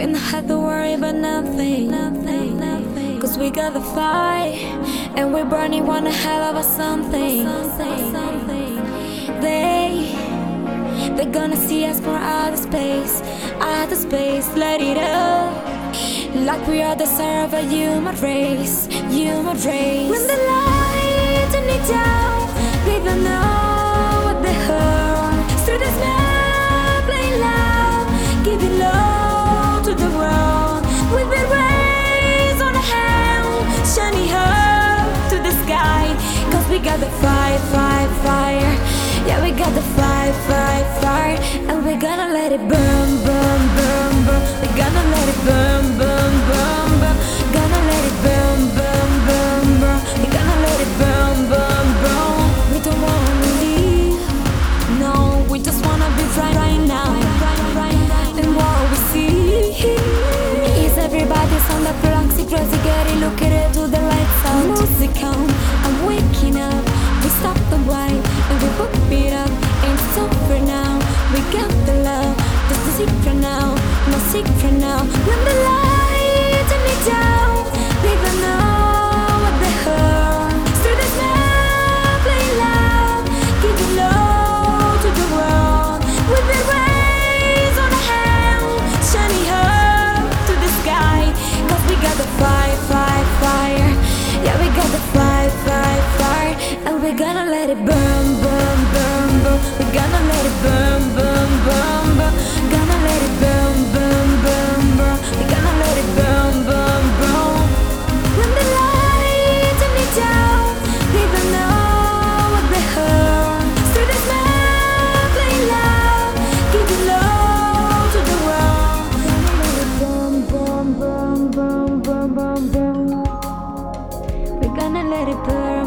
We don't have to worry about nothing, cause we got the fire, and we're burning one hell of a something. They're gonna see us from outer space, let it up. Like we are the star of a human race. When the lights turn it down, they don't know what they heard. Through the smoke, playing loud, giving love to the world. We've been raised on a hell, shining up to the sky. Cause we got the fire. Yeah, we got the fire, and we're gonna let it burn. We're gonna let it burn. Gonna let it burn. We're gonna let it burn. We don't wanna leave, no, we just wanna be right now. And what we see is everybody's on the proxy, crazy, getting look at it to the lights out. Music on, I'm waking up. We stop the wine and we put it up. And it's over now. We got the love, that's the secret now. No secret now. When the lights turn it down, they don't know what they heard. Through the smoke, playing loud, giving love to the world. We've been raised on a hell, shining up to the sky. Cause we got the fire. Yeah, we got the fire, and we're gonna let it burn. We're gonna let it burn. Gonna let it burn. We're gonna let it burn. When the lights turn it down, they don't know what they heard. Through the smoke, playing loud, giving love to the world. We're gonna let it burn.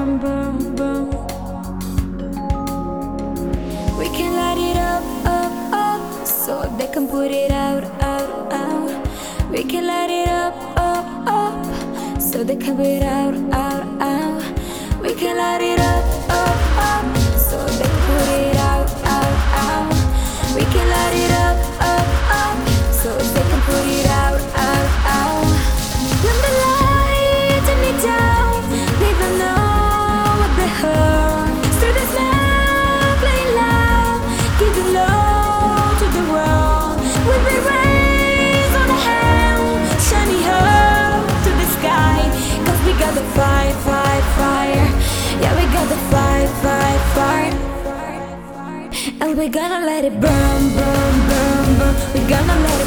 We can light it up, so they can put it out. We can light it up, so they can put it out. We can light it up, so they can put it out. We can light it up, so they can put it out. When the lights turn it down, they don't know what they heard. Through the smoke, playing loud, giving love to the world. We've been raised on a hell, shining up to the sky. Cause we got the fire. Yeah, we got the fire, and we're gonna let it burn. We're gonna let it